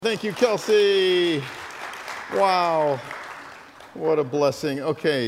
Thank you, Kelsey. Wow, what a blessing. Okay,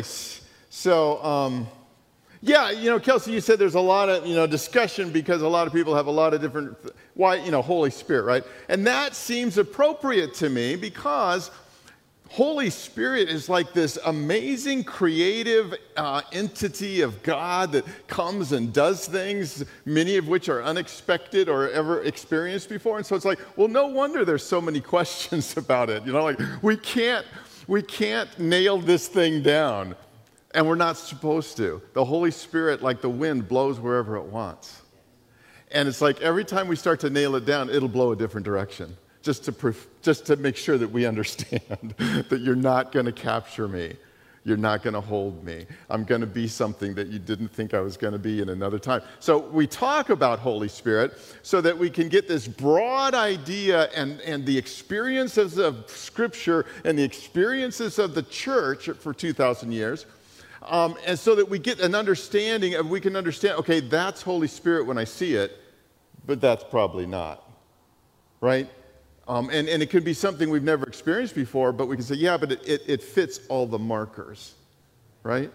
so, Kelsey, you said there's a lot of, discussion because a lot of people have a lot of different, Holy Spirit, right? And that seems appropriate to me because Holy Spirit is like this amazing creative entity of God that comes and does things, many of which are unexpected or ever experienced before. And so it's like, well, no wonder there's so many questions about it. We can't nail this thing down, and we're not supposed to. The Holy Spirit, like the wind, blows wherever it wants. And it's like every time we start to nail it down, it'll blow a different direction. Just to make sure that we understand that you're not going to capture me. You're not going to hold me. I'm going to be something that you didn't think I was going to be in another time. So we talk about Holy Spirit so that we can get this broad idea and the experiences of Scripture and the experiences of the church for 2,000 years. And so that we get an understanding of, we can understand, okay, that's Holy Spirit when I see it, but that's probably not, right? And it could be something we've never experienced before, but we can say, yeah, but it fits all the markers, right?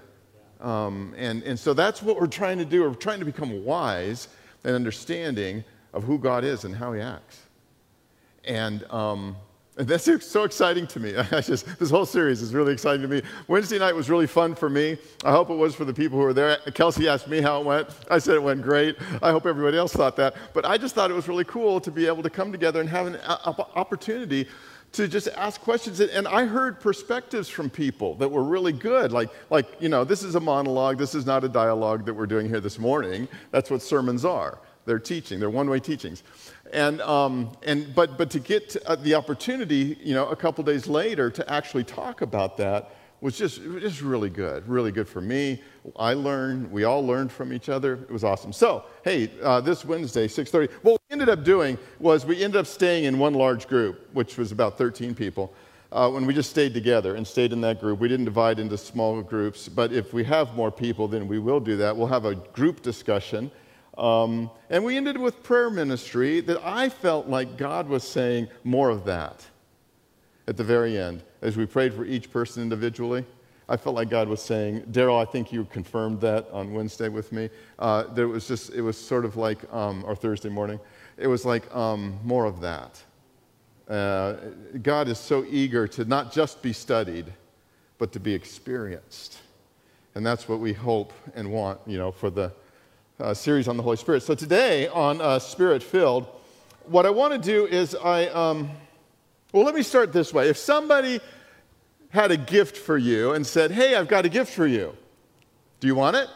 And so that's what we're trying to do. We're trying to become wise and understanding of who God is and how he acts. And that's so exciting to me. This whole series is really exciting to me. Wednesday night was really fun for me. I hope it was for the people who were there. Kelsey asked me how it went. I said it went great. I hope everybody else thought that. But I just thought it was really cool to be able to come together and have an opportunity to just ask questions. And I heard perspectives from people that were really good. Like this is a monologue. This is not a dialogue that we're doing here this morning. That's what sermons are. They're teaching. They're one-way teachings. But to get the opportunity, a couple days later to actually talk about that was just really good for me. We all learned from each other. It was awesome. So, hey, this Wednesday, 6:30, what we ended up doing was we ended up staying in one large group, which was about 13 people, when we just stayed together and stayed in that group. We didn't divide into small groups, but if we have more people, then we will do that. We'll have a group discussion. And we ended with prayer ministry that I felt like God was saying more of that at the very end. As we prayed for each person individually, I felt like God was saying, Daryl, I think you confirmed that on Wednesday with me. It was sort of like, or Thursday morning, it was like more of that. God is so eager to not just be studied, but to be experienced. And that's what we hope and want, for the series on the Holy Spirit. So today on Spirit-Filled, what I want to do is let me start this way. If somebody had a gift for you and said, hey, I've got a gift for you, do you want it?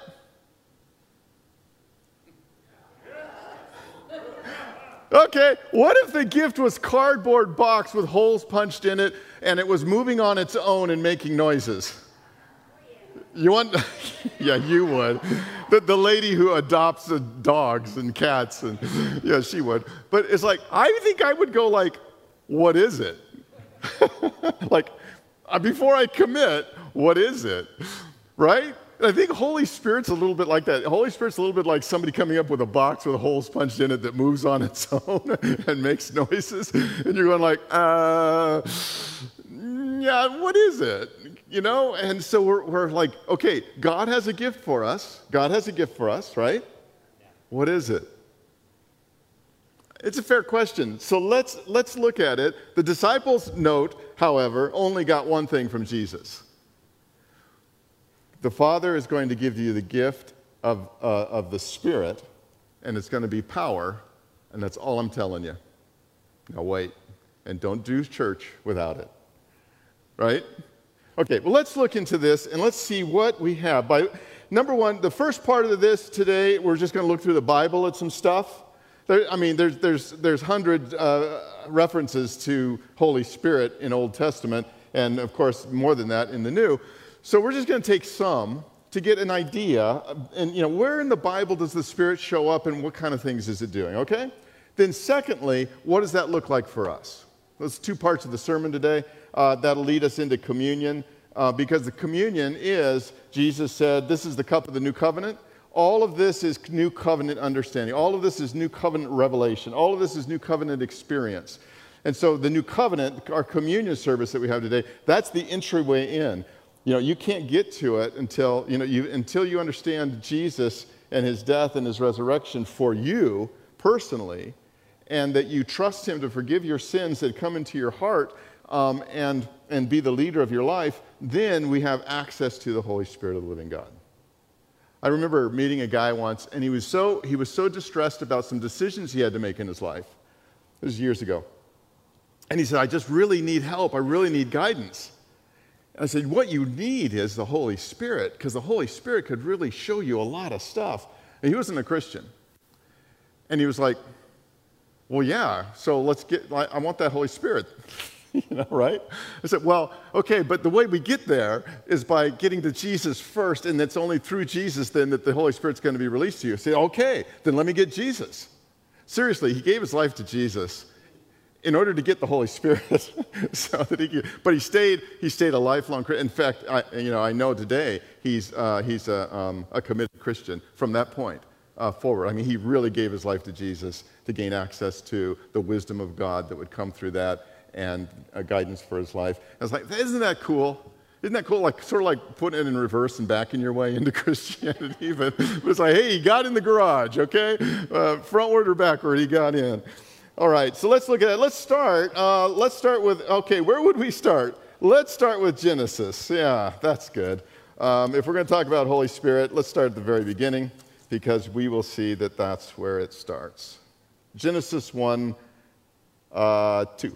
Okay, what if the gift was cardboard box with holes punched in it and it was moving on its own and making noises? You want? Yeah, you would. The lady who adopts dogs and cats, and yeah, she would. But it's like, I think I would go like, what is it? Like, before I commit, what is it? Right? I think Holy Spirit's a little bit like that. Holy Spirit's a little bit like somebody coming up with a box with holes punched in it that moves on its own and makes noises. And you're going like, yeah, what is it? And so we're like, okay, God has a gift for us. God has a gift for us, right? Yeah. What is it? It's a fair question. So let's look at it. The disciples' note, however, only got one thing from Jesus. The Father is going to give you the gift of the Spirit, and it's going to be power, and that's all I'm telling you. Now wait, and don't do church without it, right? Okay, well, let's look into this, and let's see what we have. Number one, the first part of this today, we're just going to look through the Bible at some stuff. There's hundred references to Holy Spirit in Old Testament, and of course, more than that in the New. So we're just going to take some to get an idea, and where in the Bible does the Spirit show up, and what kind of things is it doing, okay? Then secondly, what does that look like for us? Those two parts of the sermon today. That'll lead us into communion, because the communion is, Jesus said, this is the cup of the new covenant. All of this is new covenant understanding. All of this is new covenant revelation. All of this is new covenant experience. And so the new covenant, our communion service that we have today, that's the entryway in. You can't get to it until you understand Jesus and his death and his resurrection for you personally, and that you trust him to forgive your sins that come into your heart and be the leader of your life. Then we have access to the Holy Spirit of the living God. I remember meeting a guy once, and he was so distressed about some decisions he had to make in his life. It was years ago. And he said, I just really need help. I really need guidance. And I said, what you need is the Holy Spirit, because the Holy Spirit could really show you a lot of stuff. And he wasn't a Christian. And he was like, well, yeah, so I want that Holy Spirit. Right? I said, well, okay, but the way we get there is by getting to Jesus first, and it's only through Jesus then that the Holy Spirit's going to be released to you. I said, okay, then let me get Jesus. Seriously, he gave his life to Jesus in order to get the Holy Spirit, but he stayed a lifelong Christian. In fact, I know today he's a committed Christian from that point forward. I mean, he really gave his life to Jesus to gain access to the wisdom of God that would come through that and guidance for his life. I was like, isn't that cool? Isn't that cool? Like sort of like putting it in reverse and backing your way into Christianity. But it's like, hey, he got in the garage, okay? Frontward or backward, he got in. All right, so let's look at it. Let's start with, okay, where would we start? Let's start with Genesis. Yeah, that's good. If we're going to talk about Holy Spirit, let's start at the very beginning, because we will see that that's where it starts. Genesis 1, 2.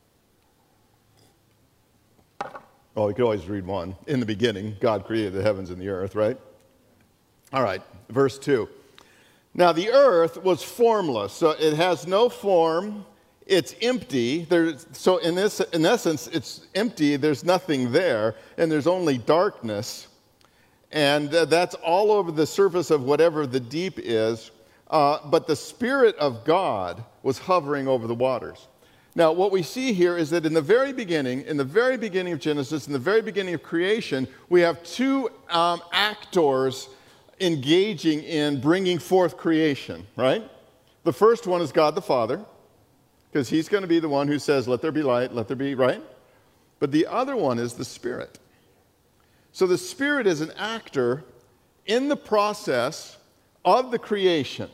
Well, we could always read 1. In the beginning, God created the heavens and the earth, right? All right, verse 2. Now, the earth was formless, so it has no form, it's empty. So in essence, it's empty, there's nothing there, and there's only darkness. And that's all over the surface of whatever the deep is. But the Spirit of God was hovering over the waters. Now, what we see here is that in the very beginning of Genesis, in the very beginning of creation, we have two actors engaging in bringing forth creation, right? The first one is God the Father, because he's going to be the one who says, let there be light, let there be, right? But the other one is the Spirit. So the Spirit is an actor in the process of the creation.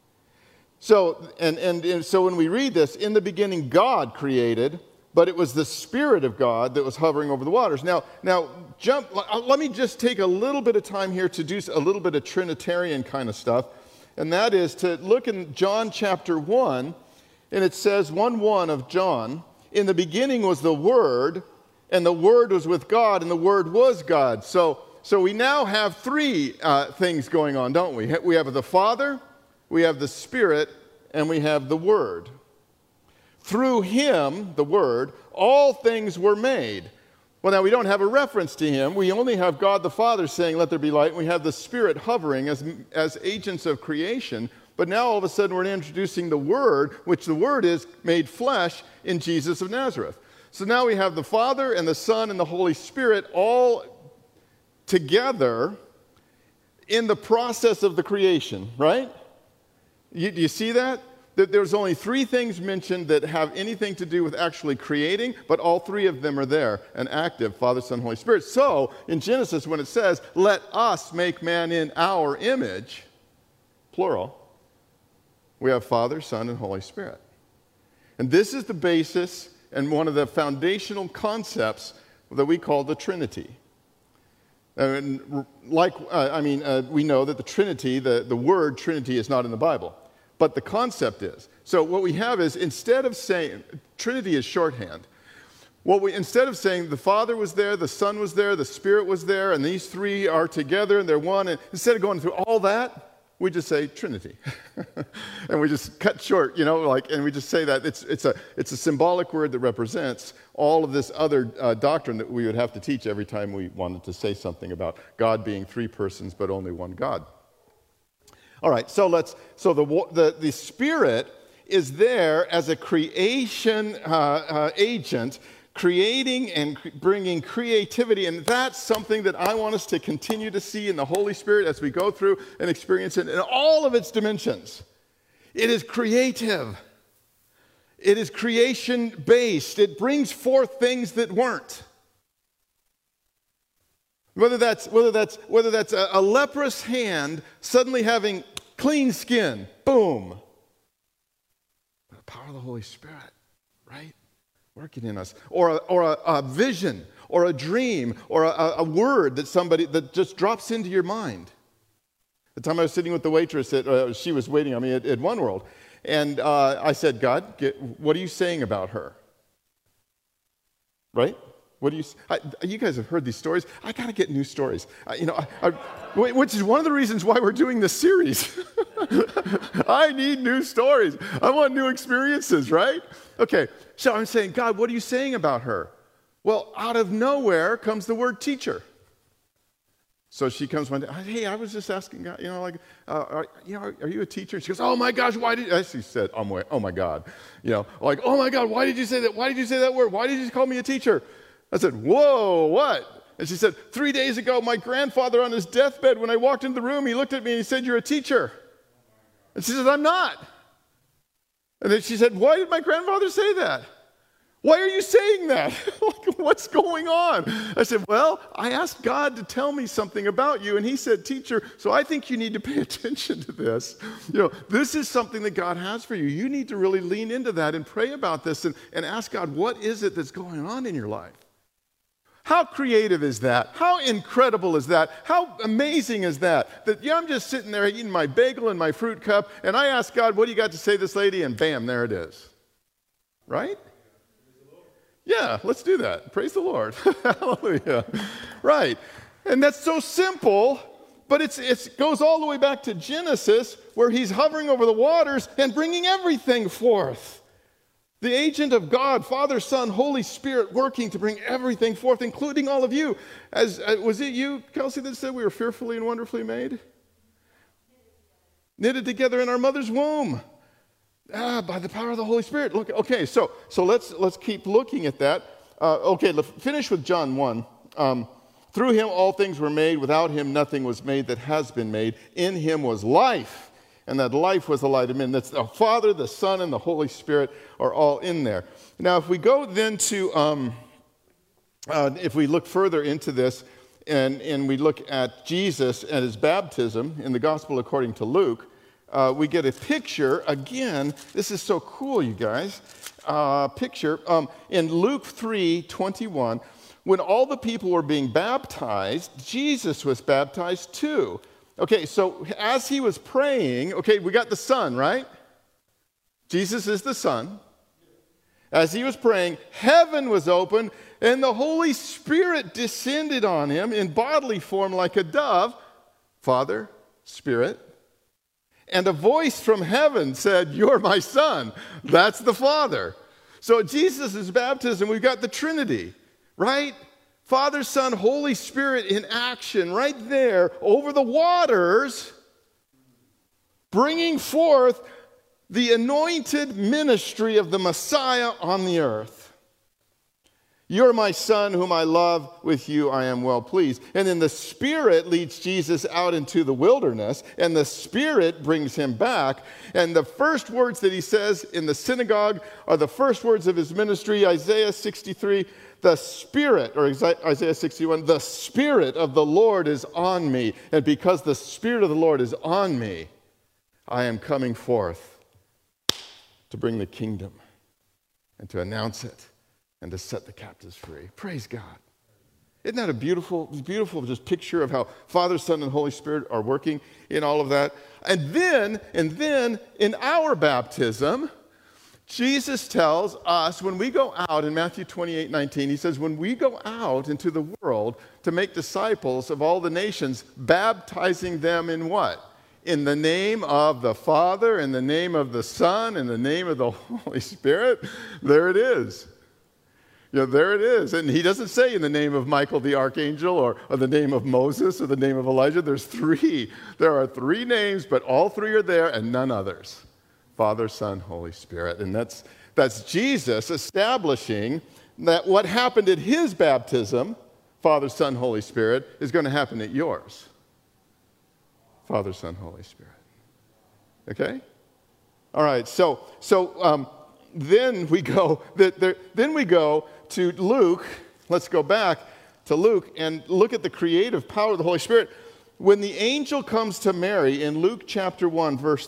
So, and so when we read this, in the beginning God created, but it was the Spirit of God that was hovering over the waters. Now, let me just take a little bit of time here to do a little bit of Trinitarian kind of stuff, and that is to look in John chapter 1, and it says 1:1 of John, in the beginning was the Word, and the Word was with God, and the Word was God. So we now have three things going on, don't we? We have the Father, we have the Spirit, and we have the Word. Through him, the Word, all things were made. Well, now we don't have a reference to him. We only have God the Father saying, let there be light, and we have the Spirit hovering as agents of creation. But now all of a sudden we're introducing the Word, which the Word is made flesh in Jesus of Nazareth. So now we have the Father and the Son and the Holy Spirit all together in the process of the creation, right? Do you see that? That there's only three things mentioned that have anything to do with actually creating, but all three of them are there and active, Father, Son, Holy Spirit. So in Genesis, when it says, let us make man in our image, plural, we have Father, Son, and Holy Spirit. And this is the basis and one of the foundational concepts that we call the Trinity. We know that the Trinity, the word Trinity is not in the Bible. But the concept is. So what we have is, instead of saying, Trinity is shorthand. Instead of saying the Father was there, the Son was there, the Spirit was there, and these three are together and they're one, and instead of going through all that, we just say Trinity. And we just cut short, and we just say that it's a symbolic word that represents all of this other doctrine that we would have to teach every time we wanted to say something about God being three persons but only one God. All right, so the Spirit is there as a creation agent, creating and bringing creativity, and that's something that I want us to continue to see in the Holy Spirit as we go through and experience it in all of its dimensions. It is creative. It is creation-based. It brings forth things that weren't. Whether that's a leprous hand suddenly having clean skin, boom. The power of the Holy Spirit, right? Working in us. Or a vision, or a dream, or a word that just drops into your mind. The time I was sitting with the waitress, she was waiting on me at One World. And I said, God, what are you saying about her? Right? What do you guys have heard these stories. I got to get new stories. Which is one of the reasons why we're doing this series. I need new stories. I want new experiences, right? Okay, so I'm saying, God, what are you saying about her? Well, out of nowhere comes the word teacher. So she comes one day, hey, I was just asking God, are you a teacher? She goes, oh my gosh, why did, she said, oh my God, oh my God, why did you say that? Why did you say that word? Why did you call me a teacher? I said, whoa, what? And she said, 3 days ago, my grandfather on his deathbed, when I walked into the room, he looked at me and he said, you're a teacher. And she said, I'm not. And then she said, why did my grandfather say that? Why are you saying that? What's going on? I said, well, I asked God to tell me something about you, and he said, teacher, so I think you need to pay attention to this. This is something that God has for you. You need to really lean into that and pray about this and ask God, what is it that's going on in your life? How creative is that? How incredible is that? How amazing is that? That I'm just sitting there eating my bagel and my fruit cup, and I ask God, what do you got to say to this lady? And bam, there it is. Right? Yeah, let's do that. Praise the Lord. Hallelujah. Right. And that's so simple, but it goes all the way back to Genesis, where he's hovering over the waters and bringing everything forth. The agent of God, Father, Son, Holy Spirit, working to bring everything forth, including all of you. Was it you, Kelsey, that said we were fearfully and wonderfully made? Knitted together in our mother's womb. By the power of the Holy Spirit. Look, okay, so let's keep looking at that. Let's finish with John 1. Through him all things were made. Without him nothing was made that has been made. In him was life, and that life was the light of men. That's the Father, the Son, and the Holy Spirit are all in there. Now, if we go then to, if we look further into this, and we look at Jesus and his baptism in the Gospel according to Luke, we get a picture, again, this is so cool, you guys, picture, in Luke 3:21, when all the people were being baptized, Jesus was baptized too. Okay, so as he was praying, okay, we got the Son, right? Jesus is the Son. As he was praying, heaven was opened, and the Holy Spirit descended on him in bodily form like a dove, Father, Spirit. And a voice from heaven said, you're my Son. That's the Father. So at Jesus' baptism, we've got the Trinity, right? Father, Son, Holy Spirit in action right there over the waters, bringing forth the anointed ministry of the Messiah on the earth. You're my Son whom I love, with you I am well pleased. And then the Spirit leads Jesus out into the wilderness, and the Spirit brings him back. And the first words that he says in the synagogue are the first words of his ministry, Isaiah 63, the Spirit, or Isaiah 61, the Spirit of the Lord is on me. And because the Spirit of the Lord is on me, I am coming forth to bring the kingdom and to announce it and to set the captives free. Praise God. Isn't that a beautiful just picture of how Father, Son, and Holy Spirit are working in all of that? And then in our baptism, Jesus tells us when we go out in Matthew 28:19, he says, when we go out into the world to make disciples of all the nations, baptizing them in what? In the name of the Father, in the name of the Son, in the name of the Holy Spirit. There it is. There it is. And he doesn't say in the name of Michael the archangel or the name of Moses or the name of Elijah. There's three. There are three names, but all three are there and none others. Father, Son, Holy Spirit. And that's Jesus establishing that what happened at his baptism, Father, Son, Holy Spirit, is going to happen at yours. Father, Son, Holy Spirit. Okay? All right, so then we go to Luke. Let's go back to Luke and look at the creative power of the Holy Spirit. When the angel comes to Mary in Luke chapter 1, verse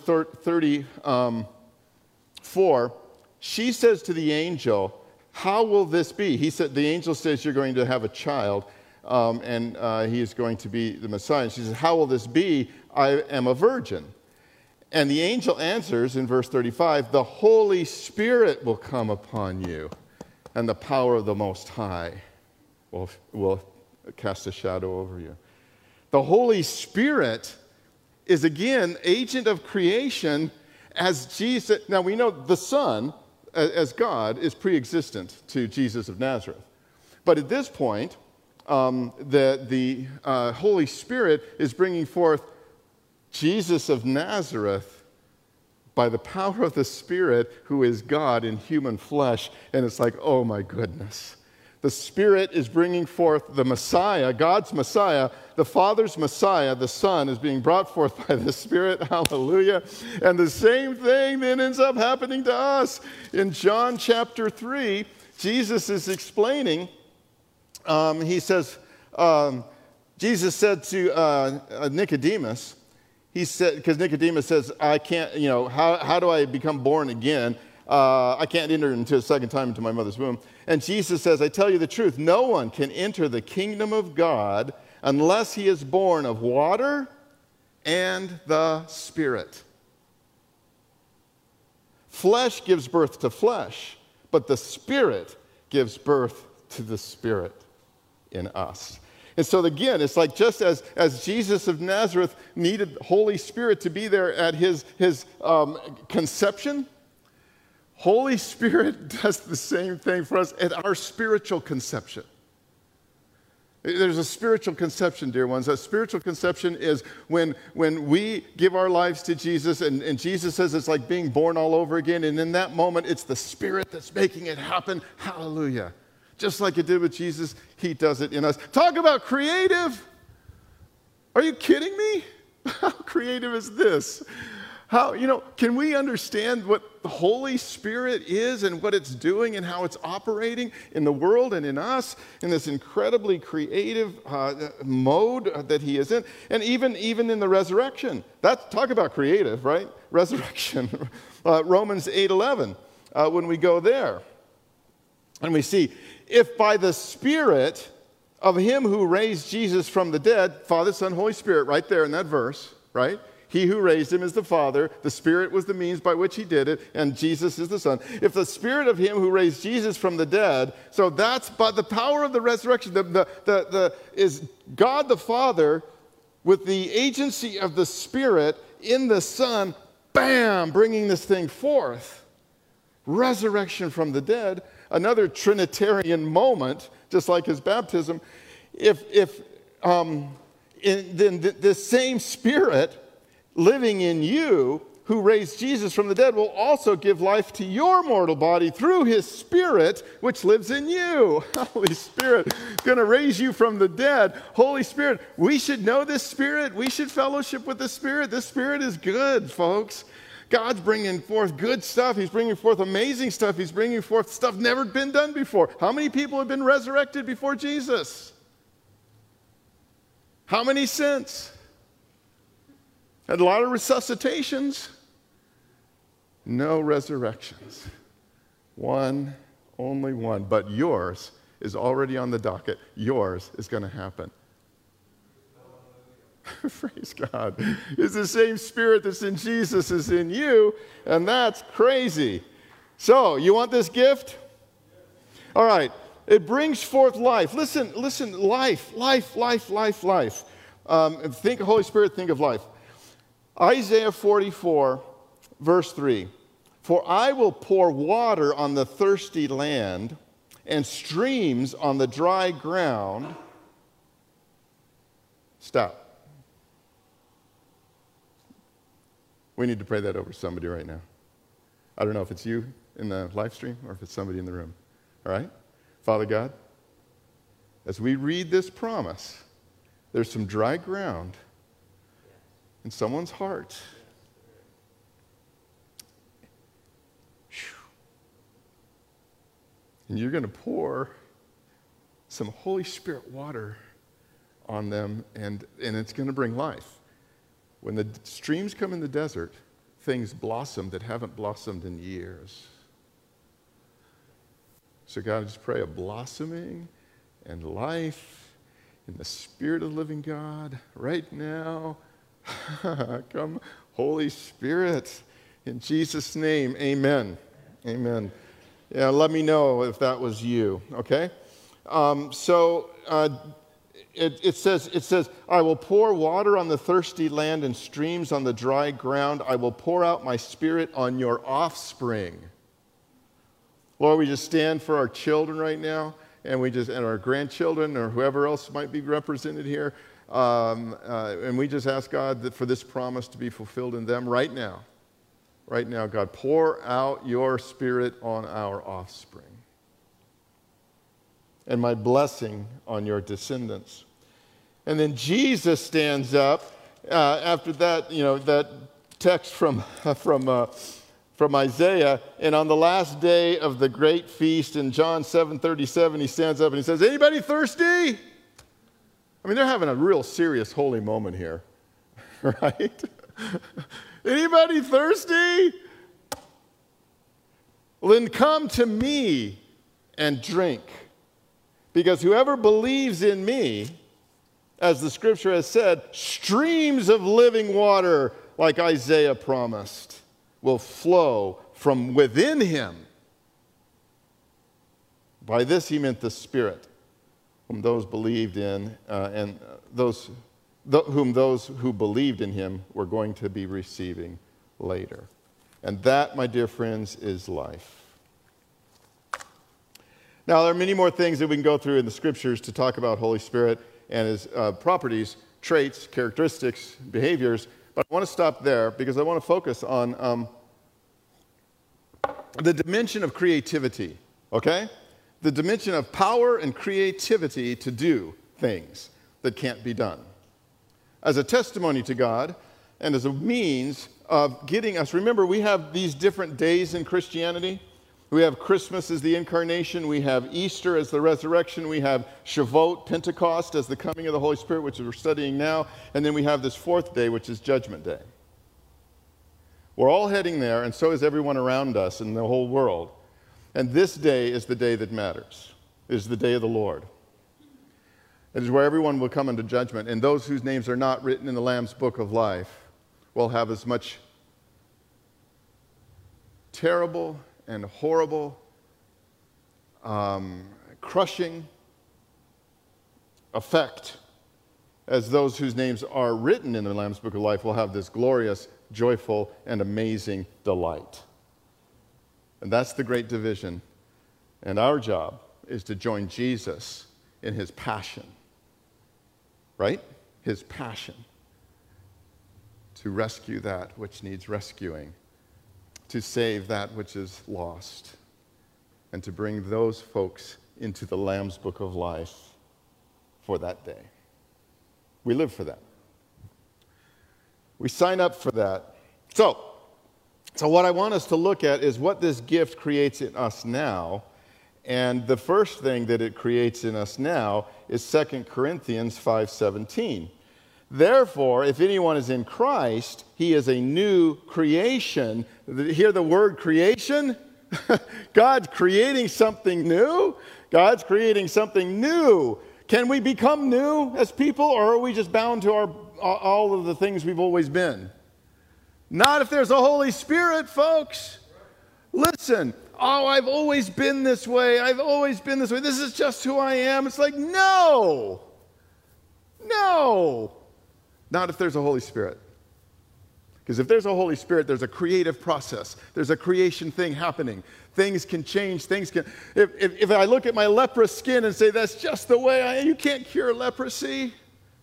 34, she says to the angel, "How will this be?" The angel says, "You're going to have a child, and he is going to be the Messiah." And she says, "How will this be? I am a virgin." And the angel answers in verse 35, "The Holy Spirit will come upon you, and the power of the Most High will cast a shadow over you." The Holy Spirit is, again, agent of creation as Jesus. Now, we know the Son, as God, is pre-existent to Jesus of Nazareth. But at this point, the Holy Spirit is bringing forth Jesus of Nazareth by the power of the Spirit, who is God in human flesh. And it's like, oh my goodness. The Spirit is bringing forth the Messiah, God's Messiah, the Father's Messiah. The Son is being brought forth by the Spirit. Hallelujah. And the same thing then ends up happening to us. In John chapter 3, Jesus is explaining, he says, Jesus said to Nicodemus, he said, because Nicodemus says, "I can't, how do I become born again? I can't enter into a second time into my mother's womb." And Jesus says, "I tell you the truth, no one can enter the kingdom of God unless he is born of water and the Spirit. Flesh gives birth to flesh, but the Spirit gives birth to the Spirit in us." And so again, it's like just as Jesus of Nazareth needed the Holy Spirit to be there at his conception, Holy Spirit does the same thing for us at our spiritual conception. There's a spiritual conception, dear ones. A spiritual conception is when we give our lives to Jesus, and Jesus says it's like being born all over again, and in that moment, it's the Spirit that's making it happen. Hallelujah. Just like it did with Jesus, he does it in us. Talk about creative. Are you kidding me? How creative is this? Can we understand what the Holy Spirit is and what it's doing and how it's operating in the world and in us in this incredibly creative mode that he is in? And even in the resurrection. Talk about creative, right? Resurrection. Romans 8:11, when we go there. And we see, if by the Spirit of him who raised Jesus from the dead, Father, Son, Holy Spirit, right there in that verse, right? He who raised him is the Father. The Spirit was the means by which he did it, and Jesus is the Son. If the Spirit of him who raised Jesus from the dead, so that's by the power of the resurrection, is God the Father with the agency of the Spirit in the Son, bam, bringing this thing forth. Resurrection from the dead, another Trinitarian moment, just like his baptism. Then the same Spirit living in you, who raised Jesus from the dead, will also give life to your mortal body through his Spirit, which lives in you. Holy Spirit, going to raise you from the dead. Holy Spirit, we should know this Spirit. We should fellowship with the Spirit. This Spirit is good, folks. God's bringing forth good stuff. He's bringing forth amazing stuff. He's bringing forth stuff never been done before. How many people have been resurrected before Jesus? How many since? Had a lot of resuscitations. No resurrections. One, only one. But yours is already on the docket. Yours is going to happen. Praise God. It's the same Spirit that's in Jesus is in you, and that's crazy. So, you want this gift? All right. It brings forth life. Listen, life. Think Holy Spirit, think of life. Isaiah 44, verse 3. "For I will pour water on the thirsty land and streams on the dry ground." Stop. We need to pray that over somebody right now. I don't know if it's you in the live stream or if it's somebody in the room. All right? Father God, as we read this promise, there's some dry ground in someone's heart. And you're going to pour some Holy Spirit water on them, and it's going to bring life. When the streams come in the desert, things blossom that haven't blossomed in years. So God, I just pray a blossoming and life in the Spirit of the living God right now. Come, Holy Spirit, in Jesus' name, amen. Amen. Yeah, let me know if that was you, okay? It says, I will pour water on the thirsty land and streams on the dry ground. I will pour out my Spirit on your offspring. Lord, we just stand for our children right now, and our grandchildren, or whoever else might be represented here, and we just ask God for this promise to be fulfilled in them right now. Right now, God, pour out your Spirit on our offspring, and my blessing on your descendants. And then Jesus stands up after that, that text from Isaiah, and on the last day of the great feast in John 7:37, he stands up and he says, anybody thirsty? I mean, they're having a real serious holy moment here, right? Anybody thirsty? Well, then come to me and drink. Because whoever believes in me, as the scripture has said, streams of living water, like Isaiah promised, will flow from within him. By this he meant the Spirit, whom those believed in, whom those who believed in him were going to be receiving later. And that, my dear friends, is life. Now, there are many more things that we can go through in the scriptures to talk about Holy Spirit and his properties, traits, characteristics, behaviors, but I want to stop there because I want to focus on the dimension of creativity, okay? The dimension of power and creativity to do things that can't be done. As a testimony to God and as a means of getting us, remember, we have these different days in Christianity. We have Christmas as the incarnation. We have Easter as the resurrection. We have Shavuot, Pentecost, as the coming of the Holy Spirit, which we're studying now. And then we have this fourth day, which is Judgment Day. We're all heading there, and so is everyone around us in the whole world. And this day is the day that matters. It is the day of the Lord. It is where everyone will come into judgment, and those whose names are not written in the Lamb's book of life will have as much terrible and horrible, crushing effect as those whose names are written in the Lamb's book of life will have this glorious, joyful, and amazing delight. And that's the great division. And our job is to join Jesus in his passion. Right? His passion. To rescue that which needs rescuing. To save that which is lost. And to bring those folks into the Lamb's book of life for that day. We live for that. We sign up for that. So what I want us to look at is what this gift creates in us now. And the first thing that it creates in us now is 2 Corinthians 5:17. Therefore, if anyone is in Christ, he is a new creation. Hear the word creation? God's creating something new. God's creating something new. Can we become new as people, or are we just bound to all of the things we've always been? Not if there's a Holy Spirit, folks. Listen, I've always been this way. I've always been this way. This is just who I am. It's like, no. Not if there's a Holy Spirit. Because if there's a Holy Spirit, there's a creative process. There's a creation thing happening. Things can change. If I look at my leprous skin and say, that's just the way I am, you can't cure leprosy.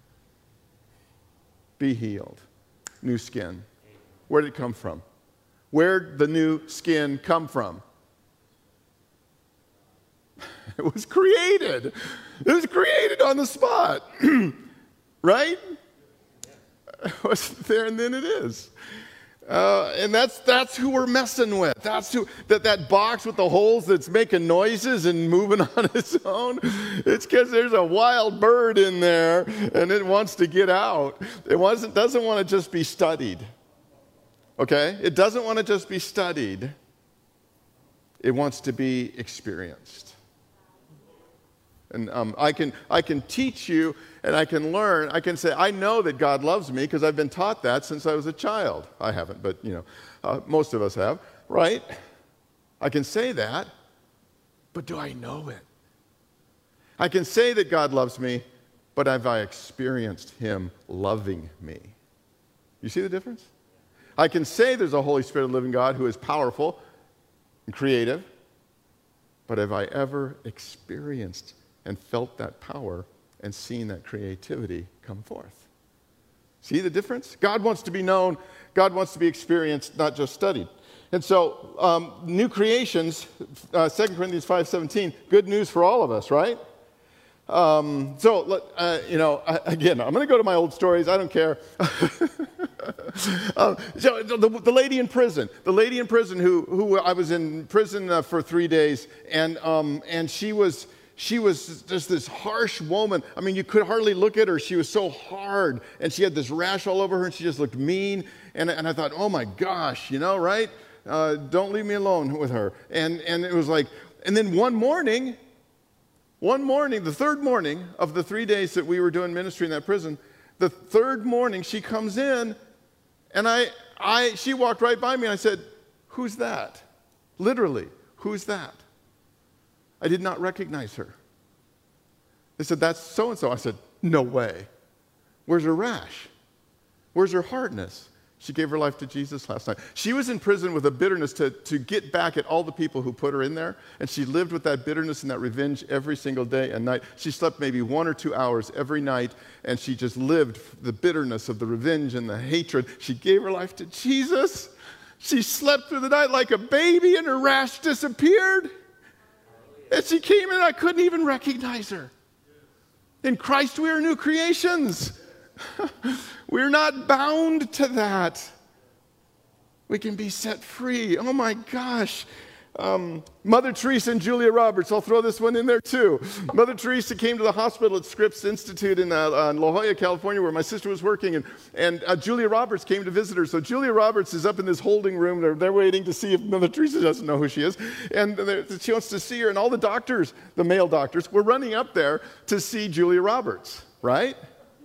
Be healed. New skin. Where did it come from? Where'd the new skin come from? It was created. It was created on the spot. Right? It wasn't there, and then it is. And that's who we're messing with. That's who that box with the holes that's making noises and moving on its own. It's because there's a wild bird in there and it wants to get out. Doesn't want to just be studied. Okay? It doesn't want to just be studied. It wants to be experienced. And I can teach you and I can learn. I can say, I know that God loves me because I've been taught that since I was a child. I haven't, but most of us have, right? I can say that, but do I know it? I can say that God loves me, but have I experienced him loving me? You see the difference? I can say there's a Holy Spirit of the living God who is powerful and creative, but have I ever experienced and felt that power and seen that creativity come forth? See the difference? God wants to be known. God wants to be experienced, not just studied. And so, new creations, 2 Corinthians 5:17, good news for all of us, right? Again, I'm going to go to my old stories. I don't care. So the lady in prison, who I was in prison for 3 days, and she was just this harsh woman. I mean, you could hardly look at her. She was so hard, and she had this rash all over her, and she just looked mean. And I thought, oh my gosh, right? Don't leave me alone with her. And it was like, and then one morning, the third morning of the 3 days that we were doing ministry in that prison, the third morning she comes in, and she walked right by me, and I said, who's that? Literally, who's that? I did not recognize her. They said, that's so-and-so. I said, no way. Where's her rash? Where's her hardness? She gave her life to Jesus last night. She was in prison with a bitterness to get back at all the people who put her in there, and she lived with that bitterness and that revenge every single day and night. She slept maybe 1 or 2 hours every night, and she just lived the bitterness of the revenge and the hatred. She gave her life to Jesus. She slept through the night like a baby, and her rash disappeared. And she came in, I couldn't even recognize her. In Christ, we are new creations. We're not bound to that. We can be set free. Oh my gosh. Mother Teresa and Julia Roberts, I'll throw this one in there too. Mother Teresa came to the hospital at Scripps Institute in La Jolla, California, where my sister was working, and Julia Roberts came to visit her. So Julia Roberts is up in this holding room. They're waiting to see if Mother Teresa doesn't know who she is, and she wants to see her, and all the doctors, the male doctors, were running up there to see Julia Roberts, right?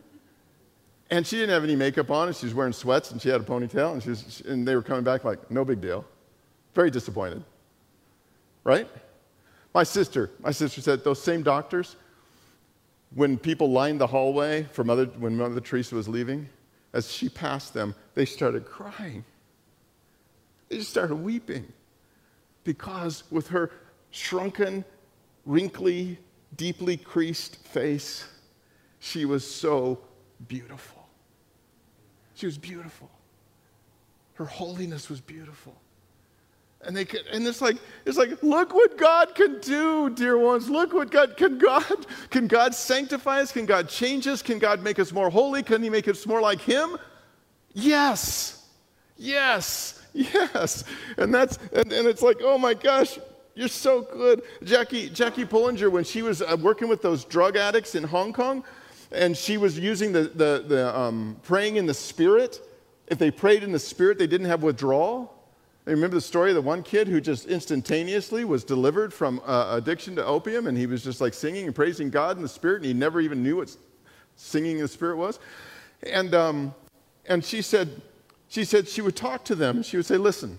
And she didn't have any makeup on, and she was wearing sweats, and she had a ponytail, and they were coming back like, no big deal. Very disappointed. Right? My sister said those same doctors, when people lined the hallway when Mother Teresa was leaving, as she passed them, they started crying. They just started weeping. Because with her shrunken, wrinkly, deeply creased face, she was so beautiful. She was beautiful. Her holiness was beautiful. And it's like, look what God can do, dear ones. Look what can God sanctify us? Can God change us? Can God make us more holy? Can he make us more like him? Yes. Yes. Yes. And it's like, oh my gosh, you're so good. Jackie Pullinger, when she was working with those drug addicts in Hong Kong, and she was using the praying in the Spirit. If they prayed in the Spirit, they didn't have withdrawal. And remember the story of the one kid who just instantaneously was delivered from addiction to opium, and he was just like singing and praising God in the Spirit, and he never even knew what singing in the Spirit was. And she said she would talk to them, and she would say, listen,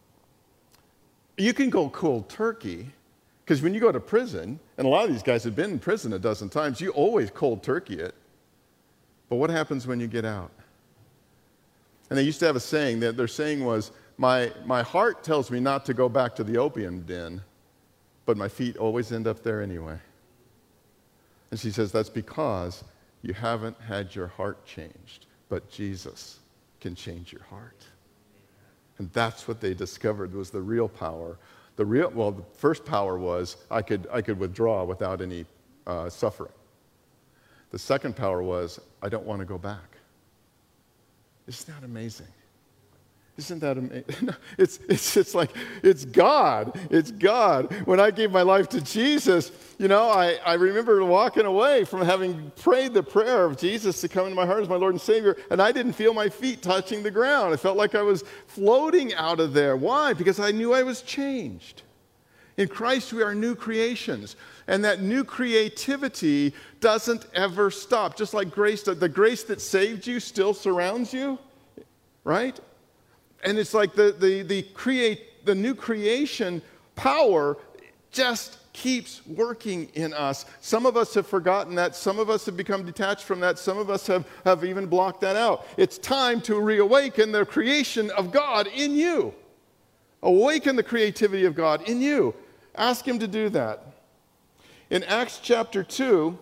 you can go cold turkey, because when you go to prison, and a lot of these guys have been in prison a dozen times, you always cold turkey it. But what happens when you get out? And they used to have a saying, that their saying was, my heart tells me not to go back to the opium den, but my feet always end up there anyway. And she says that's because you haven't had your heart changed, but Jesus can change your heart. And that's what they discovered was the real power. The first power was I could withdraw without any suffering. The second power was I don't want to go back. Isn't that amazing? Isn't that amazing? It's like, it's God. It's God. When I gave my life to Jesus, I remember walking away from having prayed the prayer of Jesus to come into my heart as my Lord and Savior, and I didn't feel my feet touching the ground. I felt like I was floating out of there. Why? Because I knew I was changed. In Christ, we are new creations. And that new creativity doesn't ever stop. Just like grace, the grace that saved you still surrounds you, right? And it's like the new creation power just keeps working in us. Some of us have forgotten that. Some of us have become detached from that. Some of us have even blocked that out. It's time to reawaken the creation of God in you. Awaken the creativity of God in you. Ask Him to do that. In Acts chapter 2,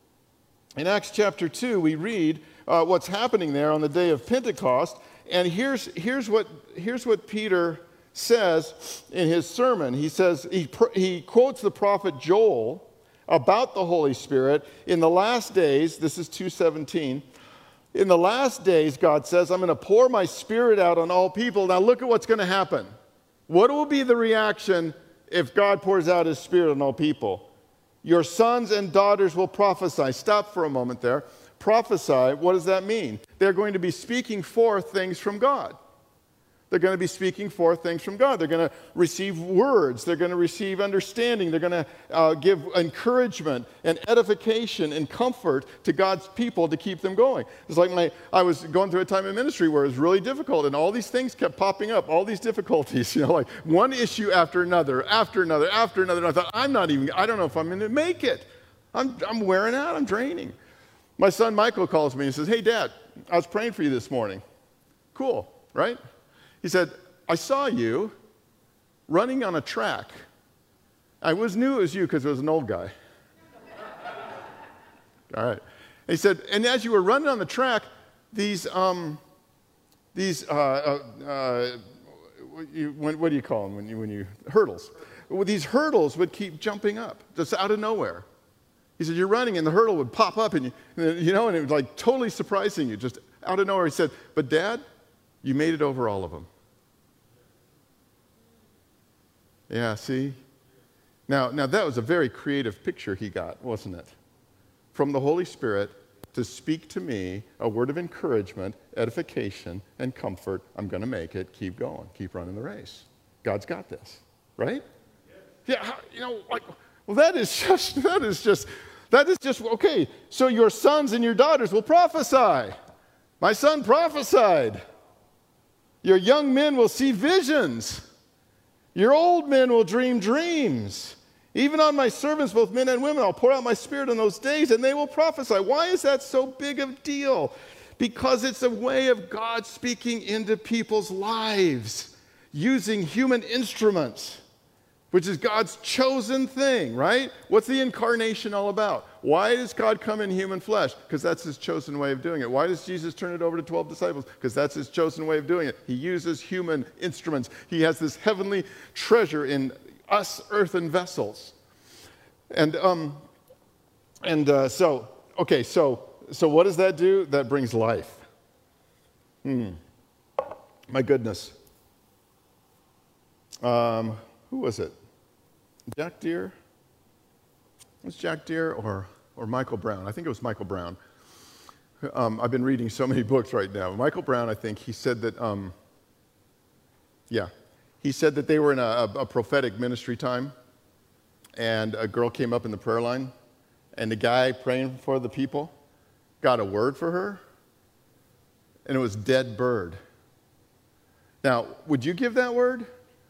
we read what's happening there on the day of Pentecost. And here's what Peter says in his sermon. He says, he quotes the prophet Joel about the Holy Spirit. In the last days, this is 2:17, in the last days, God says, I'm going to pour my Spirit out on all people. Now look at what's going to happen. What will be the reaction if God pours out His Spirit on all people? Your sons and daughters will prophesy. Stop for a moment there. Prophesy, what does that mean? They're going to be speaking forth things from God. They're going to be speaking forth things from God. They're going to receive words. They're going to receive understanding. They're going to give encouragement and edification and comfort to God's people to keep them going. It's like when I was going through a time in ministry where it was really difficult, and all these things kept popping up, all these difficulties, like one issue after another, after another, after another. And I thought, I don't know if I'm going to make it. I'm wearing out. I'm draining. My son Michael calls me and says, hey, Dad, I was praying for you this morning. Cool, right? He said, I saw you running on a track. I knew it was you because it was an old guy. All right. And he said, and as you were running on the track, what do you call them when you hurdles? Well, these hurdles would keep jumping up just out of nowhere. He said, you're running, and the hurdle would pop up, and and it was like totally surprising you, just out of nowhere. He said, but Dad, you made it over all of them. Yeah, see? Now that was a very creative picture he got, wasn't it? From the Holy Spirit to speak to me a word of encouragement, edification, and comfort. I'm going to make it. Keep going. Keep running the race. God's got this, right? Yeah, well, that is just, okay, so your sons and your daughters will prophesy. My son prophesied. Your young men will see visions. Your old men will dream dreams. Even on my servants, both men and women, I'll pour out my Spirit in those days, and they will prophesy. Why is that so big of a deal? Because it's a way of God speaking into people's lives using human instruments, which is God's chosen thing, right? What's the incarnation all about? Why does God come in human flesh? Because that's His chosen way of doing it. Why does Jesus turn it over to 12 disciples? Because that's His chosen way of doing it. He uses human instruments. He has this heavenly treasure in us earthen vessels. So what does that do? That brings life. My goodness. Who was it? Jack Deere? Was Jack Deere or Michael Brown? I think it was Michael Brown. I've been reading so many books right now. Michael Brown, I think, he said that, he said that they were in a prophetic ministry time, and a girl came up in the prayer line, and the guy praying for the people got a word for her, and it was dead bird. Now, would you give that word?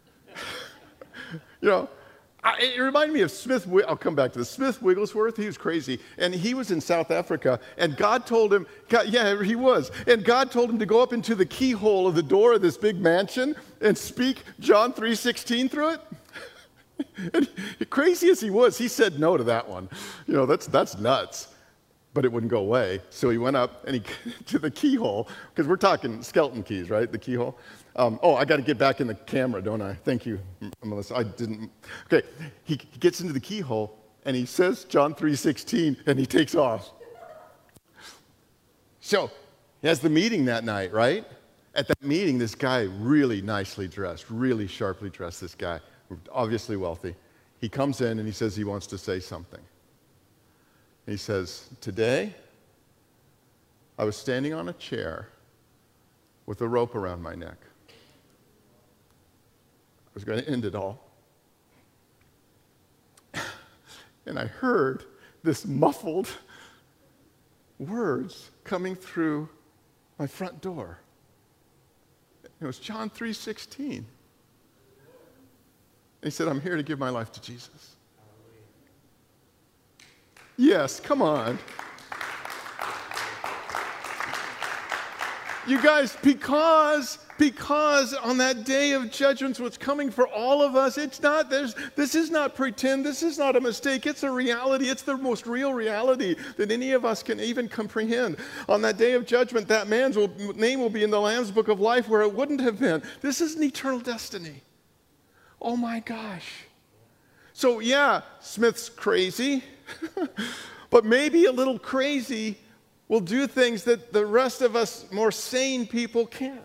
It reminded me of I'll come back to this. Smith Wigglesworth, he was crazy. And he was in South Africa, and God told him, he was. And God told him to go up into the keyhole of the door of this big mansion and speak John 3:16 through it. And crazy as he was, he said no to that one. That's nuts. But it wouldn't go away. So he went up and to the keyhole, because we're talking skeleton keys, right? The keyhole. I got to get back in the camera, don't I? Thank you, Melissa. I didn't. Okay, he gets into the keyhole, and he says John 3:16, and he takes off. So he has the meeting that night, right? At that meeting, this guy, really nicely dressed, really sharply dressed, this guy, obviously wealthy, he comes in and he says he wants to say something. He says, today, I was standing on a chair with a rope around my neck. I was going to end it all. And I heard this muffled words coming through my front door. It was John 3:16. He said, I'm here to give my life to Jesus. Yes, come on. You guys, because on that day of judgment, what's coming for all of us, this is not pretend, this is not a mistake, it's a reality, it's the most real reality that any of us can even comprehend. On that day of judgment, that man's name will be in the Lamb's Book of Life where it wouldn't have been. This is an eternal destiny. Oh my gosh. So yeah, Smith's crazy, but maybe a little crazy will do things that the rest of us more sane people can't.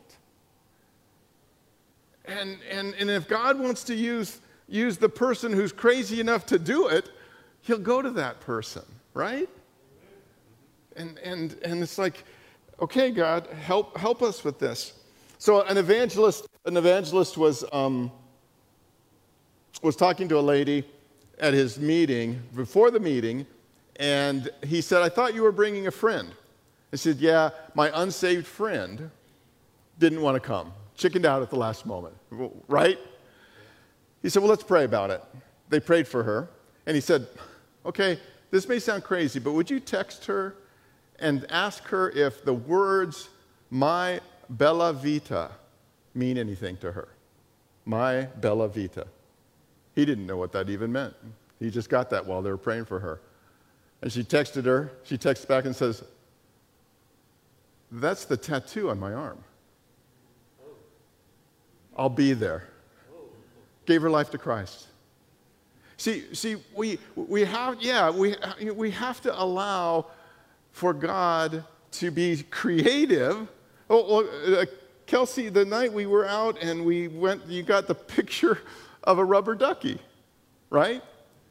And if God wants to use the person who's crazy enough to do it, he'll go to that person, right? And it's like, okay, God, help us with this. So an evangelist was talking to a lady at his meeting, before the meeting, and he said, I thought you were bringing a friend. I said, yeah, my unsaved friend didn't want to come. Chickened out at the last moment, right? He said, well, let's pray about it. They prayed for her, and he said, okay, this may sound crazy, but would you text her and ask her if the words, my bella vita, mean anything to her? My bella vita. He didn't know what that even meant. He just got that while they were praying for her. And she texted her. She texts back and says, that's the tattoo on my arm. I'll be there. Gave her life to Christ. See, we have to allow for God to be creative. Kelsey, the night we were out and we went, you got the picture of a rubber ducky, right?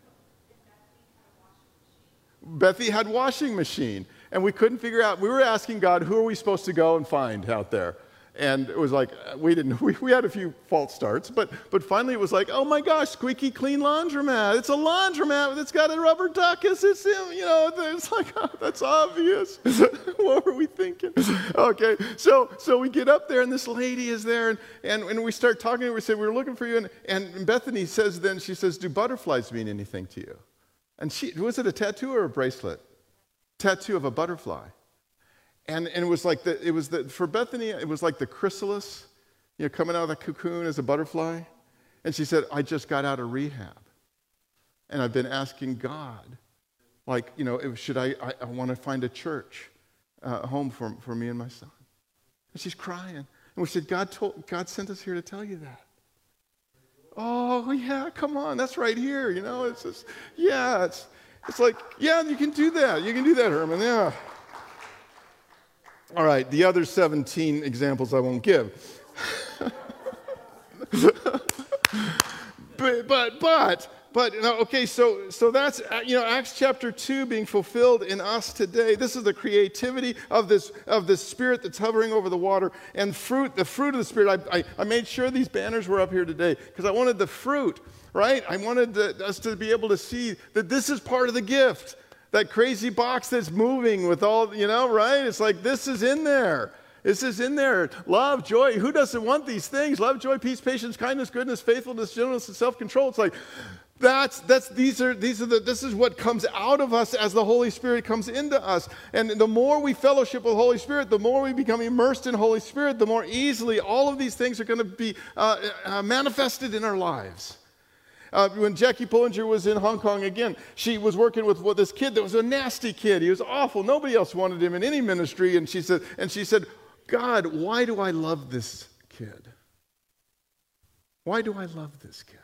Bethy had washing machine, and we couldn't figure out. We were asking God, who are we supposed to go and find out there? And it was like, we had a few false starts, but finally it was like, oh my gosh, squeaky clean laundromat. It's a laundromat that's got a rubber duck. It's like, oh, that's obvious. What were we thinking? Okay, so we get up there and this lady is there and we start talking to her. We say, we're looking for you. And Bethany says, do butterflies mean anything to you? And was it a tattoo or a bracelet? Tattoo of a butterfly. And it was like for Bethany, it was like the chrysalis, coming out of the cocoon as a butterfly. And she said, I just got out of rehab. And I've been asking God, should I want to find a church, home for me and my son. And she's crying. And we said, God sent us here to tell you that. Oh, yeah, come on, that's right here, it's just, yeah, it's like, yeah, you can do that. You can do that, Herman, yeah. All right, the other 17 examples I won't give. But okay, so that's, Acts chapter 2 being fulfilled in us today. This is the creativity of this Spirit that's hovering over the water. And the fruit of the Spirit, I made sure these banners were up here today because I wanted the fruit, right? I wanted us to be able to see that this is part of the gift. That crazy box that's moving with all, right? It's like, this is in there. This is in there. Love, joy. Who doesn't want these things? Love, joy, peace, patience, kindness, goodness, faithfulness, gentleness, and self-control. It's like, this is what comes out of us as the Holy Spirit comes into us. And the more we fellowship with Holy Spirit, the more we become immersed in Holy Spirit, the more easily all of these things are going to be manifested in our lives. When Jackie Pullinger was in Hong Kong again, she was working with this kid that was a nasty kid. He was awful. Nobody else wanted him in any ministry. And she said, God, why do I love this kid? Why do I love this kid?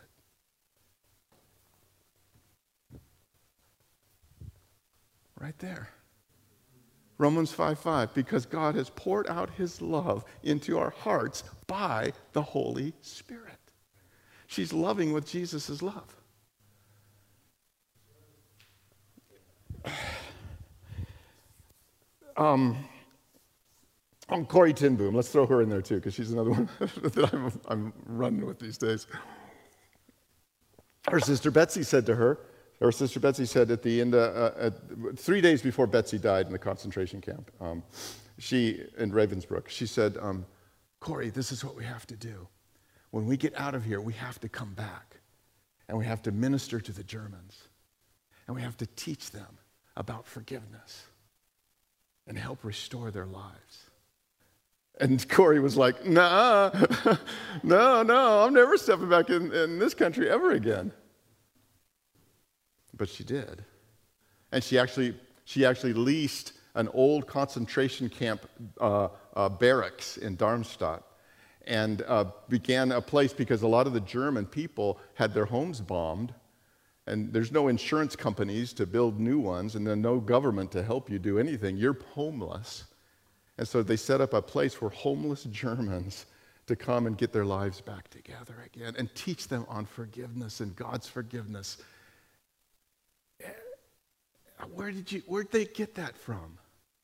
Right there. Romans 5:5, because God has poured out his love into our hearts by the Holy Spirit. She's loving with Jesus' love. Corrie ten Boom, let's throw her in there too, because she's another one that I'm running with these days. Her sister Betsy said at the end, 3 days before Betsy died in the concentration camp, in Ravensbrück, she said, Corrie, this is what we have to do. When we get out of here, we have to come back, and we have to minister to the Germans, and we have to teach them about forgiveness and help restore their lives. And Corrie was like, nah, no, I'm never stepping back in this country ever again. But she did. And she actually leased an old concentration camp barracks in Darmstadt and began a place, because a lot of the German people had their homes bombed, and there's no insurance companies to build new ones, and then no government to help you do anything. You're homeless. And so they set up a place for homeless Germans to come and get their lives back together again and teach them on forgiveness and God's forgiveness. Where'd they get that from?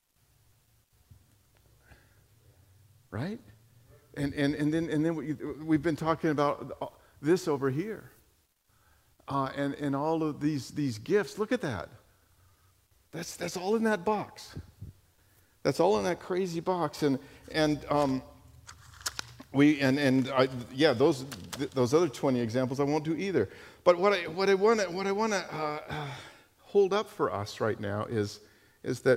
Right? And then we've been talking about this over here. And all of these gifts. Look at that. That's all in that box. That's all in that crazy box. Those other 20 examples I won't do either. But what I want to hold up for us right now is that,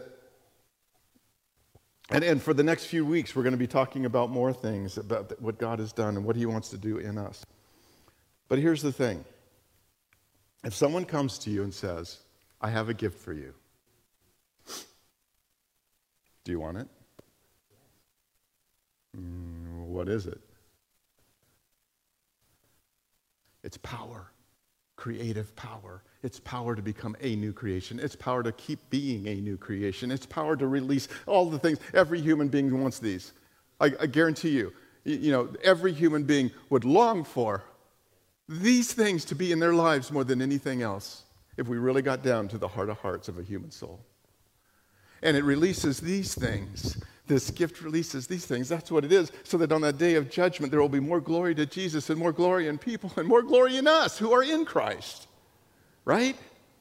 and for the next few weeks we're going to be talking about more things about what God has done and what he wants to do in us. But here's the thing. If someone comes to you and says, I have a gift for you, do you want it? What is it? It's power, creative power. It's power to become a new creation. It's power to keep being a new creation. It's power to release all the things. Every human being wants these. I guarantee you, every human being would long for these things to be in their lives more than anything else, if we really got down to the heart of hearts of a human soul. And it releases these things. This gift releases these things. That's what it is. So that on that day of judgment, there will be more glory to Jesus and more glory in people and more glory in us who are in Christ. Right?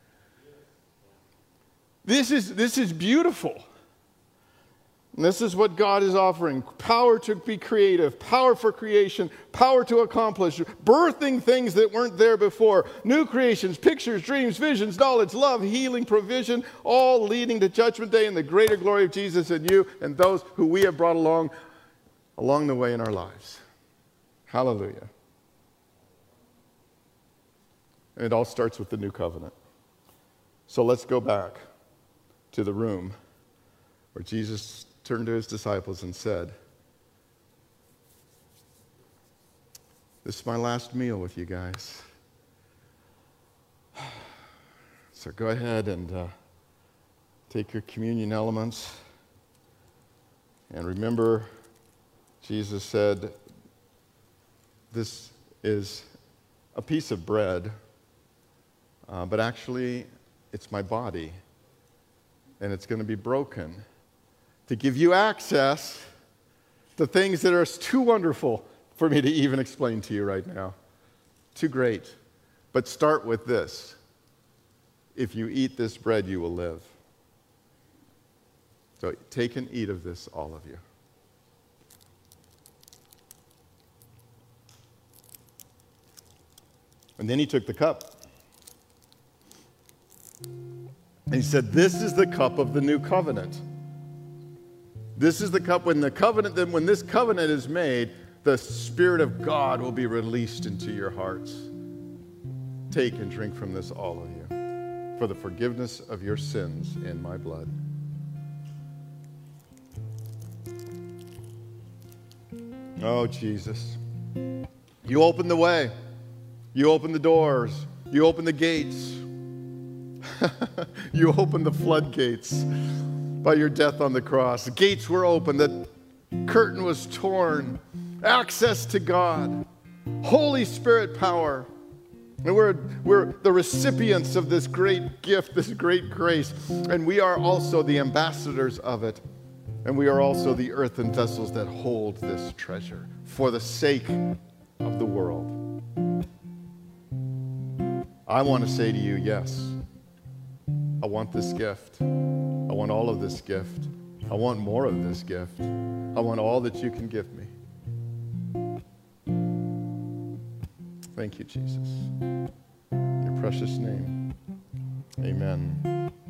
This is beautiful. And this is what God is offering. Power to be creative, power for creation, power to accomplish, birthing things that weren't there before, new creations, pictures, dreams, visions, knowledge, love, healing, provision, all leading to Judgment Day and the greater glory of Jesus and you and those who we have brought along the way in our lives. Hallelujah. And it all starts with the new covenant. So let's go back to the room where Jesus turned to his disciples and said, this is my last meal with you guys. So go ahead and take your communion elements. And remember, Jesus said, this is a piece of bread, but actually it's my body, and it's going to be broken to give you access to things that are too wonderful for me to even explain to you right now. Too great. But start with this. If you eat this bread, you will live. So take and eat of this, all of you. And then he took the cup. And he said, this is the cup of the new covenant. This is the cup when this covenant is made, the Spirit of God will be released into your hearts. Take and drink from this, all of you, for the forgiveness of your sins in my blood. Oh, Jesus. You open the way. You open the doors. You open the gates. You open the floodgates. by your death on the cross. The gates were open, the curtain was torn, access to God, Holy Spirit power. And we're the recipients of this great gift, this great grace, and we are also the ambassadors of it. And we are also the earthen vessels that hold this treasure for the sake of the world. I want to say to you, yes, I want this gift. I want all of this gift. I want more of this gift. I want all that you can give me. Thank you, Jesus. In your precious name, amen.